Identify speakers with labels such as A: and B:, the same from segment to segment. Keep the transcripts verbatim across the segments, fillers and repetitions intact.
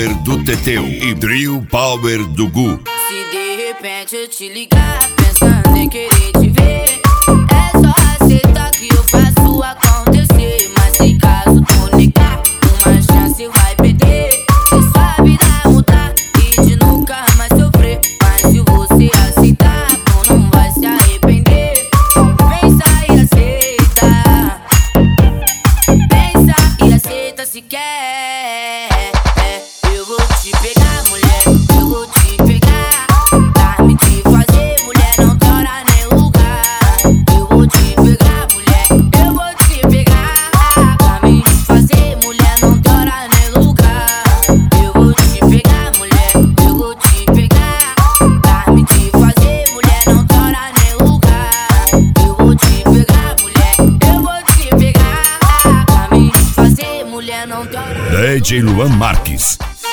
A: Power do Teteu e Trio Power do Gu.
B: Se de repente eu te ligar pensando em querer te ver, é só aceitar que eu faço acontecer. Mas se caso tu negar, uma chance vai perder. Se sua vida mudar e de nunca mais sofrer, mas se você aceitar, tu não vai se arrepender. Então pensa e aceita, pensa e aceita se quer. Eu vou te pegar, mulher, eu vou te pegar, pra me te fazer, mulher, não tem hora nem lugar. Eu vou te pegar, mulher, eu vou te pegar, pra me te fazer, mulher, não tem hora nem lugar. Eu vou te pegar, mulher, eu vou te pegar, pra me te fazer, mulher, não tem hora nem lugar. Eu vou te pegar, mulher, eu vou te pegar, pra me te fazer, mulher, não tem hora.
A: D J Luan Marques.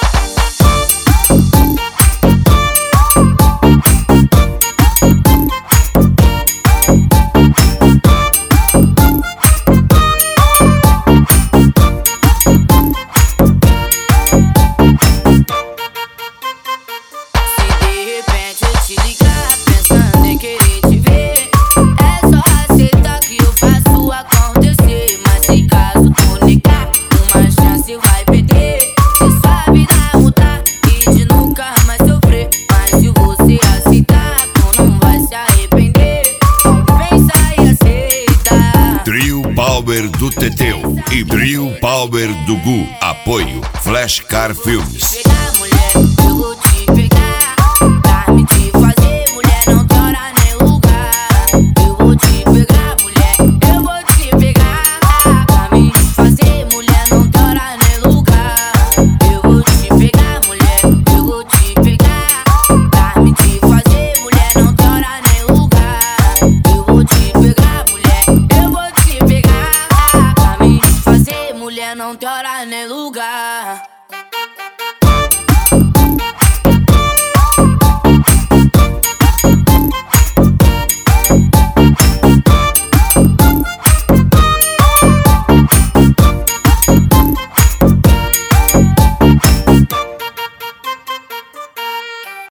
A: Power do Teteu e Trio Power do Gu. Apoio Flashcar Filmes.
B: Pegar, mulher, eu vou te pegar, pra me te fazer, mulher, não tem hora nem lugar. Eu vou te pegar, mulher, eu vou te pegar, pra me te fazer, mulher, não tem hora nem lugar. Eu vou te pegar, mulher, eu vou te pegar, pra me te fazer, mulher, não tem hora nem lugar. Eu vou te pegar, mulher, eu vou te pegar, pra me te fazer, mulher, não tem hora nem lugar.